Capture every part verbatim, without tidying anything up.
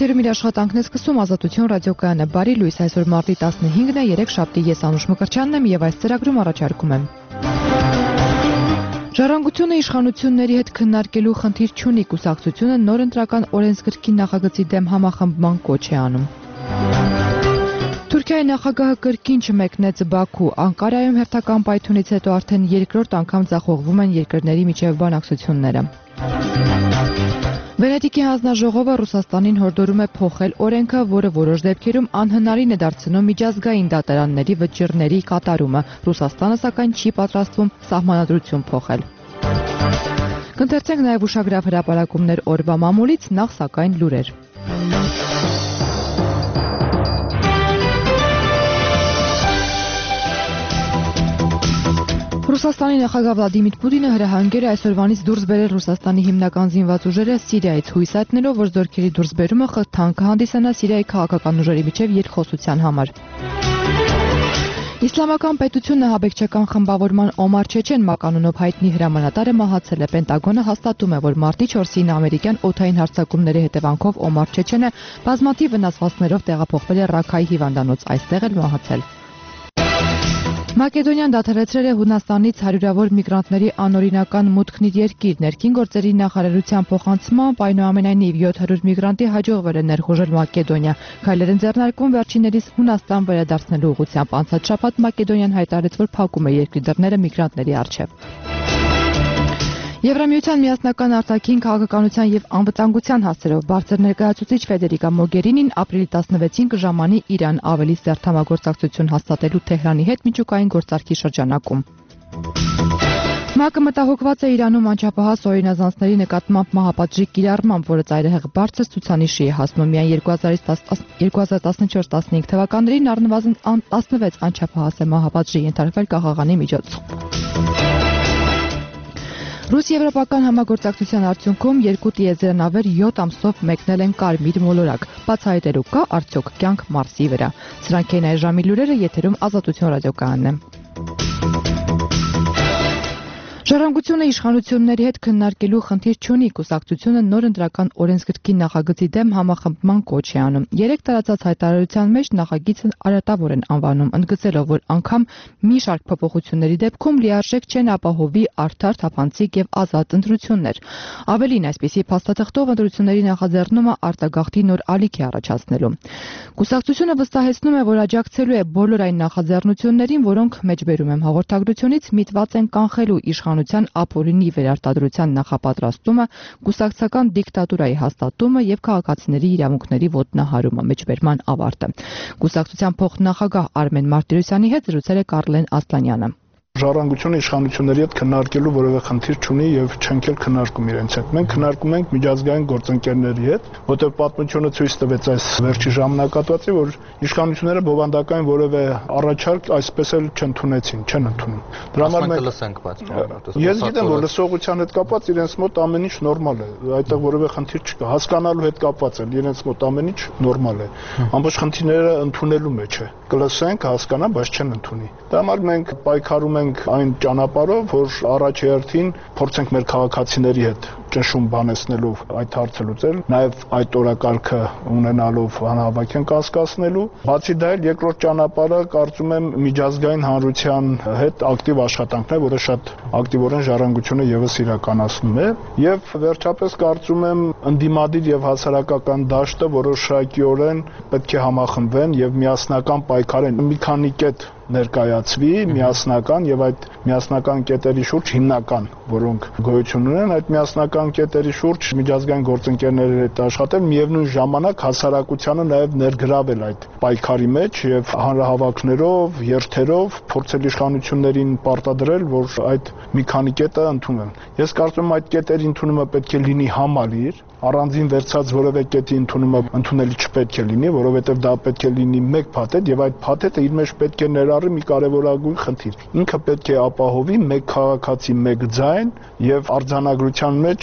Եթերում իր աշխատանքն է սկսում Ազատություն ռադիոկայանը։ Բարի լույս, այսօր մարտի տասնհինգն է, երեք շաբթի, ես Անուշ Մկրտչյանն եմ եւ այս ծրագրում առաջարկում եմ։ Ժառանգությունը իշխանությունների հետ քննարկելու խնդիր չունի, կուսակցությունը նոր ընտրական օրենսգրքի նախագծի դեմ համախմբման կոչ է անում։ Թուրքիայի նախագահը կրկին չմեկնեց Բաքու, Անկարայում հերթական պայթյունից հետո արդեն երկրորդ անգամ ձախողվում են երկրների միջև բանակցությունները։ Վենետիկի հանձնաժողովը Ռուսաստանին հորդորում է փոխել օրենքը, որը որոշ դեպքերում անհնարին է դարձնում միջազգային դատարանների վճիռների կատարումը։ Ռուսաստանը սակայն չի պատրաստվում սահմանադրություն փոխել։ Կընթերցենք նաև ուշագրավ հրապարակումներ օրվա մամուլից, նախ սակայն լուրեր։ Ռուսաստանի նախագահ Վլադիմիր Պուտինը հրահանգել է այսօրվանից դուրս բերել Ռուսաստանի հիմնական զինված ուժերը Սիրիայից, հույս հայտնելով, որ զորքերի դուրսբերումը խթան կհանդիսանա Սիրիայի քաղաքական ուժերի միջև երկխոսության համար։ Իսլամական պետությունը հաբեկչական խմբավորման Օմար Չեչեն մականունով հայտնի հրամանատարը մահացել է։ Պենտագոնը հաստատում է, որ մարտի չորսին ամերիկյան օդային հարձակումների հետևանքով Օմար Չեչենը բազմաթիվ վնասվածքներով տեղափոխվել է Ռաքայի հիվանդանոց, այստեղ էլ մահացել։ Մակեդոնիան դադարեցրել է Հունաստանից հարյուրավոր միգրանտների անօրինական մուտքն իր երկիր։ Ներքին գործերի նախարարության փոխանցմամբ այնուամենայնիվ յոթ հարյուր միգրանտի հաջողվել է ներխուժել Մակեդոնիա։ Քայլեր են ձեռնարկվում վերջիններիս Հունաստան վերադարձնելու ուղղությամբ։ Անցած շաբաթ Մակեդոնիան հայտարարեց, որ փակում է երկրի դռները միգրանտների առջև։ Եվրամիության միասնական արտաքին քաղաքականության եւ անվտանգության հասցեով բարձր ներկայացուցիչ Ֆեդերիկա Մոգերինին ապրիլի տասնվեցին կժամանի Իրան ավելի սերտ համագործակցություն հաստատելու Թեհրանի հետ միջուկային գործարքի շրջանակում։ ՄԱԿ-ը մտահոգված է Իրանում անչափահաս օրինազանցների նկատմամբ մահապատժի կիրառմամբ, որը ծայրահեղ բարձր ցուցանիշի է հասնում։ Միայն երկու հազար տասնչորս տասնհինգ թվականներին առնվազն տասնվեց անչափահաս է մահապատժի ենթարկվել կաղաղանի միջոցով։ Ռուս-եվրոպական համագործակցության արդյունքում երկու տիեզերանավեր յոթ ամսով մեկնել են կարմիր մոլորակ։ Բացահայտելու կա արդյոք կյանք Մարսի վրա։ Սրանք են այս ժամի լուրերը, եթերում Ազատություն ռադիոկայանն է։ Ժառանգությունը իշխանությունների հետ քննարկելու խնդիր չունի, կուսակցությունը նոր ընտրական օրենսգրքի նախագծի դեմ համախմբման կոչ է անում։ Երեք տարածած հայտարարության մեջ նախագիծը արատավոր են անվանում, ընդգծելով, որ անգամ մի շարք փոփոխությունների դեպքում լիարժեք չեն ապահովի արդար, թափանցիկ եւ ազատ ընտրություններ։ Ավելին, այսպիսի փաստաթղթով ընտրությունների նախաձեռնումը արտագաղթի նոր ալիք է առաջացնելու։ Կուսակցությունը վստահեցնում է, որ աջակցելու է բոլոր այն նախաձեռնություններին, որոնք մեջբերում եմ հաղորդագրությունից միտված են կանխելու իշխանության ապօրինի վերարտադրության նախապատրաստումը, կուսակցական դիկտատուրայի հաստատումը եւ քաղաքացիների իրավունքների ոտնահարումը, մեջբերման ավարտը։ Կուսակցության փոխնախագահ Արմեն Մարտիրոսյանի հետ զրուցել է Կարլեն Ասլանյանը։ Ժառանգությունը իշխանությունների հետ քննարկելու որևէ խնդիր չունի եւ չենք էլ քննարկում իրենց հետ։ Մենք քննարկում ենք միջազգային գործընկերների հետ, որտեղ պատմությունը ցույց տվեց այս վերջի ժամանակատվածի, որ իշխանությունները բովանդակային որևէ առաջարկ այսպես էլ չընդունեցին, չեն ընդունում։ Դրա համար մենք լսենք, բայց ես գիտեմ, որ լսողության հետ կապված իրենց մոտ ամեն ինչ նորմալ է, այդտեղ որևէ խնդիր չկա։ Հասկանալու հետ կապված էլ իրենց մոտ ամեն ինչ նորմալ է։ Ամբողջ խնդիրները ընդունելու մեջ է։ Կլսենք, հասկանան, բայց չեն ընդունի։ Դրա համար մենք պայքարում ենք այն ճանապարհով, որ առաջ հերթին փորձենք մեր քաղաքացիների հետ ճնշում բանեցնելով այդ հարցը լուծել, նաև այդ օրակարգը ունենալով անհավաքենք անցկացնելու։ Բացի դա էլ երկրորդ ճանապարհը կարծում եմ միջազգային հանրության հետ ակտիվ աշխատանքն է, որը շատ ակտիվորեն ժառանգությունը եւս իրականացնում է, եւ վերջապես կարծում եմ ընդդիմադիր եւ հասարակական դաշտը որոշակիորեն պետք է համախմբվեն եւ միասնական պայքարեն։ Մի քանի կետ ներկայացվի միասնական եւ այդ միասնական կետերի շուրջ հիմնական, որոնք գոյություն ունեն, այդ միասնական կետերի շուրջ միջազգային գործընկերների հետ աշխատել, միևնույն ժամանակ հասարակությանը նաեւ ներգրավել այդ պայքարի մեջ եւ հանրահավաքներով, երթերով փորձել իշխանություններին պարտադրել, որ այդ մի քանի կետը ընդունեն։ Ես կարծում եմ այդ կետերի ընդունումը պետք է լինի համալիր, առանձին վերցած որևէ կետի ընդունումը ընդունելի չպետք է լինի, որովհետև դա պետք է լինի մեկ փաթեթ եւ այդ փաթեթը իր մեջ պետք է ներառի մի կարևորագույն խնդիր։ Ինքը պետք է ապահովի մեկ քաղաքացի, մեկ ձայն եւ արձանագրության մեջ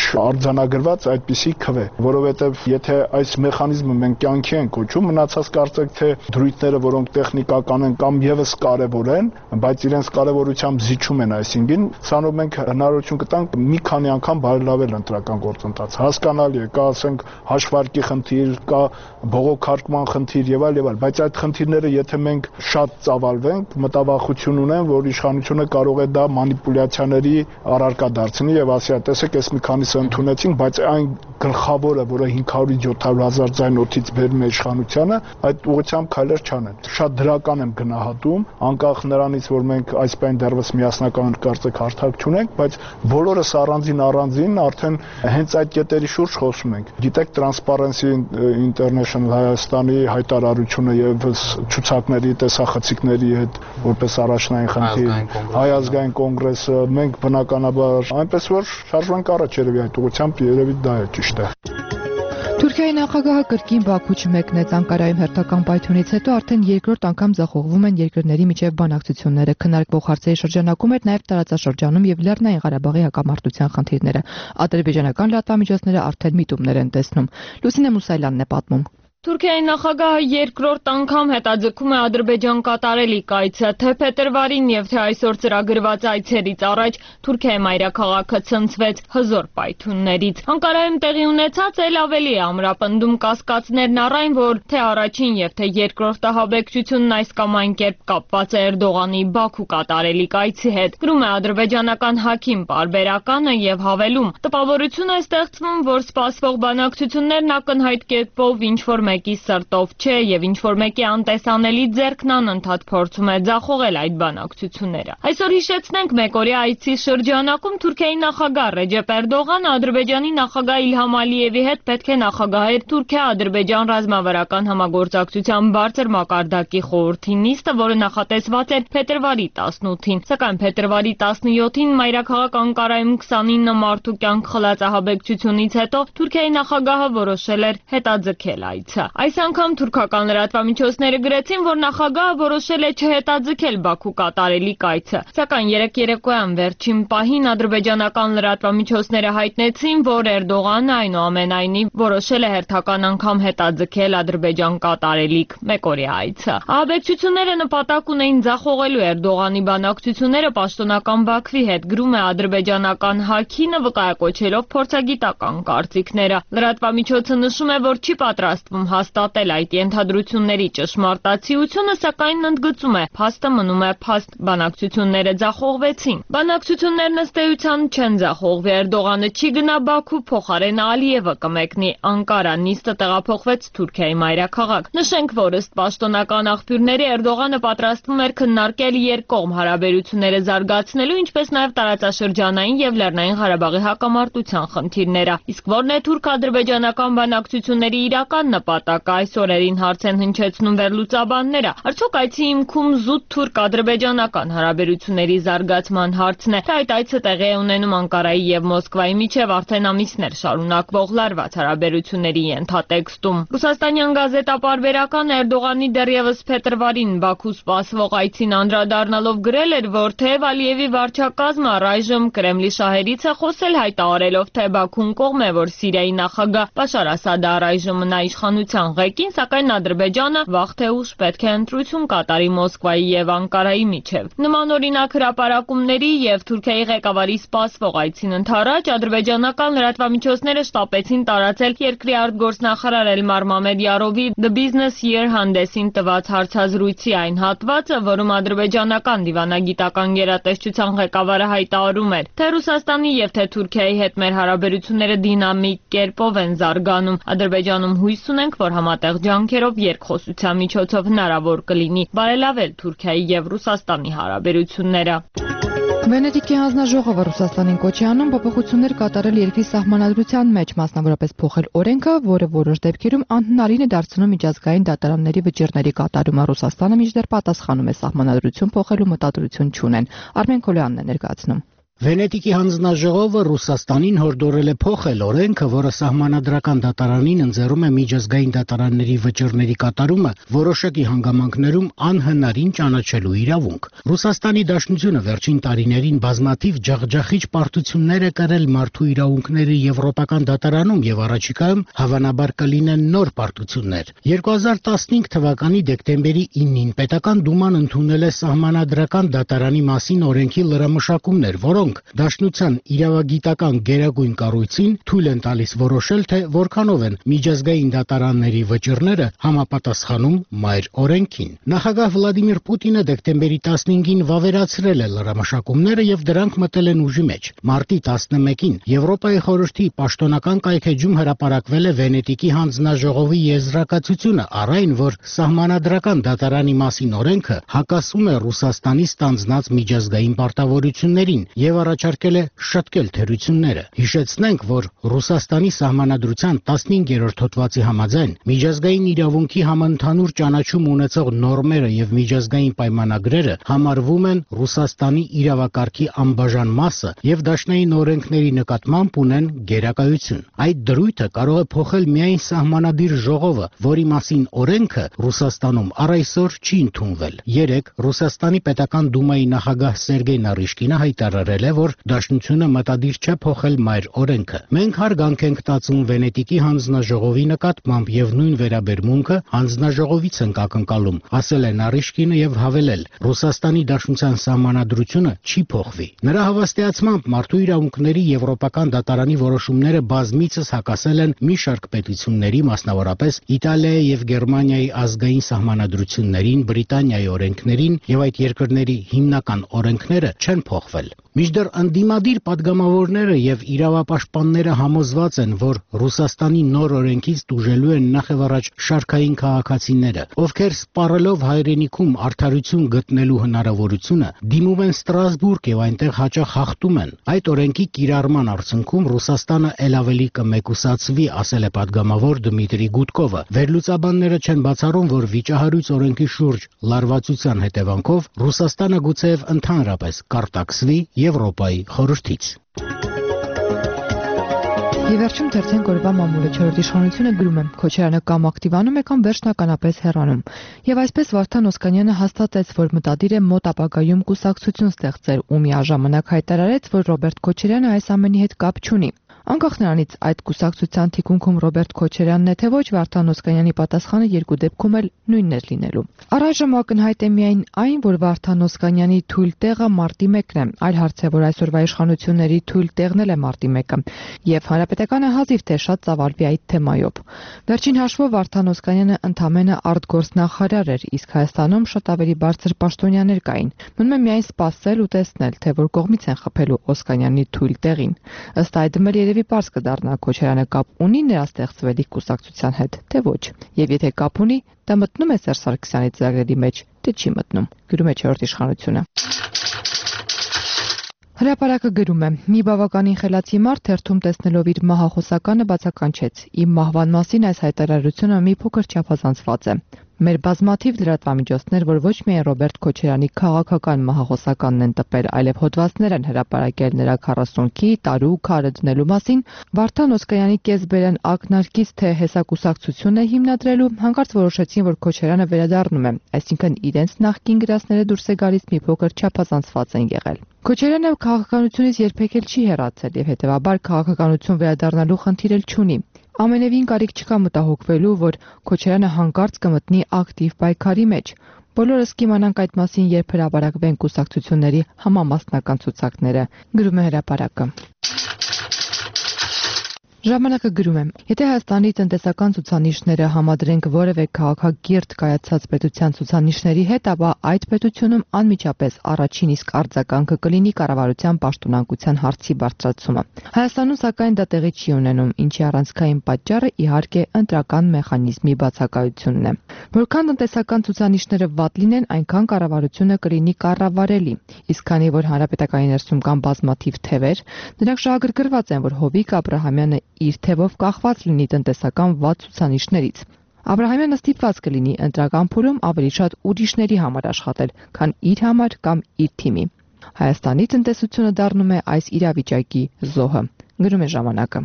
արձանագրված այդպիսի քվե, որովհետև եթե այս մեխանիզմը մենք կյանքի ենք կոչում, մնացած կարծեք թե դրույթները, որոնք տեխնիկական են կամ եւս կարևոր են, բայց իրենց կարևորությամբ զիջում են, այսինքն ցանով մենք հնարավորություն կտանք մի քանի անգամ բարելավել ընտրական գործընթացը։ Հասկանալի է, կա ասենք հաշվարկի խնդիր, կա բողոքարկման խնդիր եւ այլ եւ այլ, բայց այդ խնդիրները եթե մենք շատ ծավալվենք, մտավախություն ունեն, որ իշխանությունը կարող է դա մանիպուլյացիաների առարկա դարձնի եւ ասի, տեսեք, այս մի քանիսը ընդունեցինք, բայց այն գլխավորը, որը հինգ հարյուրից յոթ հարյուր հազար ձայն օդից բերում է իշխանությանը, այդ ուղղությամբ քայլեր չանեն։ Շատ դրական եմ գնահատում, անկախ նրանից, որ մենք այս պայն դեռևս միասնական կարծեք հարթակ չունենք, բայց բոլորս առանձին առանձին արդեն հենց այդ կետերի շուրջ խոսում ենք։ Գիտեք, Transparency International Հայաստանի հայտարարությունը եւ ցուցակների, տեսախցիկների հետ որպես առաջնային խնդիր, Հայ ազգային կոնգրեսը, մենք բնականաբար այնպես որ շարժվենք առաջ երևի այդ ուղղությամբ, երևի դա է ճիշտը։ Թուրքիայի նախագահը կրկին Բաքու չմեկնեց Անկարայում հերթական պայթյունից հետո արդեն երկրորդ անգամ ձախողվում են երկրների միջև բանակցությունները։ Քննարկվող հարցերի շրջանակում էր նաև տարածաշրջանում եւ Լեռնային Ղարաբաղի հակամարտության խնդիրները։ Ադրբեջանական լրատվամիջոցները արդեն միտումներ են տեսնում։ Լուսինե Մուսայելյանն է պատմում։ Թուրքիայի նախագահը երկրորդ անգամ հետաձգում է Ադրբեջան կատարելիք այցը, թե փետրվարին եւ թե այսօր ծրագրված այցերից առաջ Թուրքիայի մայրաքաղաքը ցնցվեց հզոր պայթյուններից։ Անկարայում տեղի ունեցած էլ ավելի է ամրապնդում կասկածներն առայն, որ թե առաջին եւ թե երկրորդ ահաբեկչությունն այս կամ այն կերպ կապված է Էրդողանի Բաքու կատարելիք այցի հետ։ Գրում է ադրբեջանական Հաքիմ պարբերականը եւ հավելում. տպավորություն է ստեղծվում, որ սպասվող բանակցություններն ակնհայտ կերպով ինչ որ մեկի սրտով չէ եւ ինչ որ մեկի անտեսանելի ձեռքն անընդհատ փորձում է ձախողել այդ բանակցությունները։ Այսօր հիշեցնենք մեկօրյա այցի շրջանակում Թուրքիայի նախագահ Ռեջեփ Էրդողանը Ադրբեջանի նախագահ Իլհամ Ալիևի հետ պետք է նախագահեր Թուրքիա-Ադրբեջան ռազմավարական համագործակցության բարձր մակարդակի խորհրդի նիստը, որը նախատեսված էր փետրվարի տասնութին, սակայն փետրվարի տասնյոթին մայրաքաղաք Անկարայում քսանինը մարդու կյանք խլած ահաբեկչությունից հետո Թուրքիայի նախագահը որոշել էր հետաձգել այցը։ Այս անգամ թուրքական լրատվամիջոցները գրեցին, որ նախագահը որոշել է չհետաձգել Բաքու կատարելիք այցը, սակայն երեկ երեկոյան վերջին պահին ադրբեջանական լրատվամիջոցները հայտնեցին, որ Էրդողանը այնուամենայնիվ որոշել է հերթական անգամ հետաձգել Ադրբեջան կատարելիք մեկօրյա այցը։ Ահաբեկչությունները նպատակ ունեին ձախողելու Էրդողանի բանակցությունները պաշտոնական Բաքվի հետ, գրում է ադրբեջանական Հաքինը, վկայակոչելով փորձագիտական կարծիքները։ Լրատվամիջոցը նշում է, որ չի պատրաստվում հաստատել այդ ենթադրությունների ճշմարտացիությունը, սակայն ընդգծում է, փաստը մնում է փաստ, բանակցությունները ձախողվեցին։ Բանակցություններն ըստ էության չեն ձախողվի, Էրդողանը չի գնա Բաքու, փոխարեն Ալիևը կմեկնի Անկարա, նիստը տեղափոխվեց Թուրքիայի մայրաքաղաք։ Նշենք, որ ըստ պաշտոնական աղբյուրների Էրդողանը պատրաստվում էր քննարկել երկկողմ հարաբերությունները զարգացնելու, ինչպես նաև տարածաշրջանային եւ Լեռնային Ղարաբաղի հակամարտության խնդիրները։ Իսկ որն է թուրք-ադրբեջանական բանակցությունների իրական նպատակը, այս օրերին հարց են հնչեցնում վերլուծաբանները։ Արդյոք այցի հիմքում զուտ թուրք-ադրբեջանական հարաբերությունների զարգացման հարցն է, թե այդ այցը տեղի է ունենում Անկարայի եւ Մոսկվայի միջև արդեն ամիսներ շարունակվող լարված հարաբերությունների ենթատեքստում։ Ռուսաստանյան գազետա պարբերական Էրդողանի դեռևս փետրվարին Բաքու սպասվող այցին անդրադառնալով գրել էր, որ թեև Ալիևի վարչակազմը առայժմ Կրեմլի շահերից է խոսել, հայտարարելով, թե Բաքուն կողմ է, որ Սիրիայի նախագահ Բաշար Ասադը առայժմ մնա իշխանության ղեկին, սակայն Ադրբեջանը վաղ թե ուշ պետք է ընտրություն կատարի Մոսկվայի եւ Անկարայի միջև։ Նմանօրինակ հրապարակումների եւ Թուրքիայի ղեկավարի սպասվող այցին ընդառաջ ադրբեջանական լրատվամիջոցները շտապեցին տարածել երկրի արտգործնախարար Էլմար Մամեդյարովի The Business Year հանդեսին տված հարցազրույցի այն հատվածը, որում ադրբեջանական դիվանագիտական գերատեսչության ղեկավարը հայտարարում էր, թե Ռուսաստանի եւ թե Թուրքիայի հետ մեր հարաբերությունները դինամիկ կերպով են զարգանում։ Ադրբեջանում հույս ունենք, որ համատեղ ջանքերով երկխոսության միջոցով հնարավոր կլինի բարելավել Թուրքիայի եւ Ռուսաստանի հարաբերությունները։ Վենետիկի հանձնաժողովը Ռուսաստանին կոչ է անում փոփոխություններ կատարել երկրի սահմանադրության մեջ, մասնավորապես փոխել օրենքը, որը որոշ դեպքերում անհնարին է դարձնում միջազգային դատարանների վճիռների կատարումը։ Ռուսաստանը մինչդեռ պատասխանում է սահմանադրություն փոխելու մտադրություն չունեն։ Արմեն Քոլյանն է ներկայացնում։ Վենետիկի հանձնաժողովը Ռուսաստանին հորդորել է փոխել օրենքը, որը սահմանադրական դատարանին ընձեռում է միջազգային դատարանների վճռների կատարումը որոշակի հանգամանքներում անհնարին ճանաչելու իրավունք։ Ռուսաստանի Դաշնությունը վերջին տարիներին բազմաթիվ ջախջախիչ պարտություններ է կրել մարդու իրավունքների եվրոպական դատարանում եւ առաջիկայում հավանաբար կլինեն նոր պարտություններ։ երկու հազար տասնհինգ թվականի դեկտեմբերի իննին պետական դուման ընդունել է սահմանադրական դատարանի մասին օրենքի լրամշակումներ, որոնք Դաշնության իրավագիտական գերագույն կառույցին թույլ են տալիս որոշել, թե որքանով են միջազգային դատարանների վճռները համապատասխանում մայր օրենքին։ Նախագահ Վլադիմիր Պուտինը դեկտեմբերի տասնհինգին վավերացրել է լրամշակումները եւ դրանք մտել են ուժի մեջ։ Մարտի տասնմեկին Եվրոպայի խորհրդի պաշտոնական կայքեջում հրապարակվել է Վենետիկի հանձնաժողովի եզրակացությունը առ այն, որ սահմանադրական դատարանի մասին օրենքը հակասում է Ռուսաստանի ստանձնած միջազգային պարտավորություններին եւ առաջարկել է շտկել թերությունները։ Հիշեցնենք, որ Ռուսաստանի սահմանադրության տասնհինգերորդ հոդվածի համաձայն միջազգային իրավունքի համընդհանուր ճանաչում ունեցող նորմերը եւ միջազգային պայմանագրերը համարվում են Ռուսաստանի իրավակարգի անբաժան մասը եւ դաշնային օրենքների նկատմամբ ունեն գերակայություն։ Այդ դրույթը կարող է փոխել միայն սահմանադիր ժողովը, որի մասին օրենքը Ռուսաստանում առ այսօր չի ընդունվել։ Երեկ Ռուսաստանի պետական դումայի նախագահ Սերգեյ Նարիշկինը հայտարարել է, որ Դաշնությունը մտադիր չէ փոխել մայր օրենքը։ Մենք հարգանք ենք տածում Վենետիկի հանձնաժողովի նկատմամբ եւ նույն վերաբերմունքը հանձնաժողովից ենք ակնկալում, ասել է Նարիշկինը եւ հավելել. Ռուսաստանի Դաշնության սահմանադրությունը չի փոխվի։ Նրա հավաստիացմամբ մարդու իրավունքների եվրոպական դատարանի որոշումները բազմիցս հակասել են մի շարք պետությունների, մասնավորապես Իտալիայի եւ Գերմանիայի ազգային սահմանադրություններին, Բրիտանիայի օրենքներին եւ այդ երկրների հիմնական օրենքները չեն փոխվել։ Մինչդեռ ընդդիմադիր падգամավորները եւ իրավապաշտպանները համոզված են, որ Ռուսաստանի նոր օրենքից տուժելու են նախևառաջ շարքային քաղաքացիները, ովքեր սպառելով հայրենիքում արդարություն գտնելու հնարավորությունը դիմում են Ստրասբուրգ եւ այնտեղ հաճախ հաղթում են։ Այդ օրենքի կիրառման արդյունքում Ռուսաստանը ել ավելի կմեկուսացվի, ասել է падգամավոր Դմիտրի Գուդկովը։ Վերլուծաբանները չեն բացառում, որ վիճահարույց օրենքի շուրջ լարվածության հետևանքով Ռուսաստանը գուցեև ընդհանրապես կարտաքսվի Եվրոպայի խորհրդից։ Եվ վերջում թերթենք օրվա մամուլը չորրորդ իշխանությունը գրում է. Քոչարյանը կամ ակտիվանում է, կամ վերջնականապես հեռանում։ Եվ այսպես Վարդան Օսկանյանը հաստատեց, որ մտադիր է մոտ ապագայում կուսակցություն ստեղծել ու միաժամանակ հայտարարեց, որ Ռոբերտ Քոչարյանը այս ամենի հետ կապ չունի։ Անկախ նրանից այդ կուսակցության թիկունքում Ռոբերտ Քոչարյանն է թե ոչ, Վարդան Օսկանյանի պատասխանը երկու դեպքում էլ նույնն էր լինելու։ Առայժմ ակնհայտ է միայն այն, որ Վարդան Օսկանյանի թույլ տեղը մարտի մեկն է, այլ հարց է, որ այսօրվա իշխանությունների թույլ տեղն էլ է մարտի մեկը, եւ Հանրապետականը հազիվ թե շատ ծավալվի այդ թեմայով։ Վերջին հաշվով Վարդան Օսկանյանը ընդամենը արտգործնախարար էր, իսկ Հայաստանում շատ ավելի բարձր պաշտոնյաներ կային։ Մնում է միայն սպասել ու տեսնել, թե որ կողմից են խփելու Օսկանյանի թույլ տեղին։ Ըստ այդմ էլ երևի պարզ կդառնա Քոչարյանը կապ ունի նրա ստեղծվելիք կուսակցության հետ, թե ոչ։ Եվ եթե կապ ունի, դա մտնում է Սերժ Սարգսյանի ծրագրերի մեջ, թե չի մտնում։ Գրում է չորրորդ իշխանությունը։ Հրապարակը գրում է. մի բավականին խելացի մարդ թերթում տեսնելով իր մահախոսականը բացականչեց. Իմ մահվան մասին այս հայտարարությունը մի փոքր չափազանցված է։ Մեր բազմաթիվ լրատվամիջոցներ, որ ոչ միայն Ռոբերտ Քոչարյանի քաղաքական մահախոսականն են տպել, այլև հոդվածներ են հրապարակել նրա քառասունքի, տարու, քարը դնելու մասին, Վարդան Օսկանյանի կեսբերան ակնարկից թե հեսակուսակցություն է հիմնադրելու, հանկարծ որոշեցին, որ Քոչարյանը վերադառնում է, այսինքն իրենց նախկին գրածները դուրս է գալիս մի փոքր չափազանցված են եղել։ Քոչարյանը քաղաքականությունից երբեք էլ չի հեռացել եւ հետեւաբար քաղաքականություն վերադառնալու խնդիր էլ չունի։ Ամենևին կարիք չկա մտահոգվելու, որ Քոչարյանը հանկարծ կմտնի ակտիվ պայքարի մեջ։ Բոլորս կիմանանք այդ մասին, երբ հրապարակվեն կուսակցությունների համամասնական ցուցակները, գրում է հրապարակը։ Ժամանակը գրում է. Եթե Հայաստանի տնտեսական ցուցանիշները համադրենք որևէ քաղաքակիրթ կայացած պետության ցուցանիշների հետ, ապա այդ պետությունում անմիջապես առաջին իսկ արձագանքը կլինի կառավարության պաշտոնանկության հարցի բարձրացումը։ Հայաստանում սակայն դա տեղի չի ունենում, ինչի առանցքային պատճառը իհարկե ընտրական մեխանիզմի բացակայությունն է։ Որքան տնտեսական ցուցանիշները վատ լինեն, այնքան կառավարությունը կլինի կառավարելի։ Իսկ քանի որ հանրապետականի ներսում կան բազմաթիվ թևեր, նրանք շահագրգռված են, որ Հովիկ Աբրահամյանը իր թևով կախված լինի տնտեսական վատ ցուցանիշներից։ Աբրահամյանը ստիպված կլինի ընտրական փուլում ավելի շատ ուրիշների համար աշխատել, քան իր համար կամ իր թիմի։ Հայաստանի տնտեսությունը դառնում է այս իրավիճակի զոհը, գրում է ժամանակը։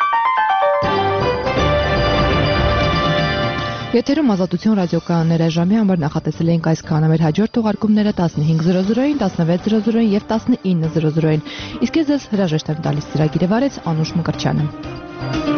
Եթերում Ազատություն ռադիոկայանները ժամի համար նախատեսել ենք այսքանը, մեր հաջորդ թողարկումները տասնհինգ զրո զրոին, տասնվեց զրո զրոին եւ տասնինը զրո զրոին։ Իսկ ես ձեզ հրաժեշտ եմ տալիս ծրագիրը վարեց Անուշ Մկրտչյանը։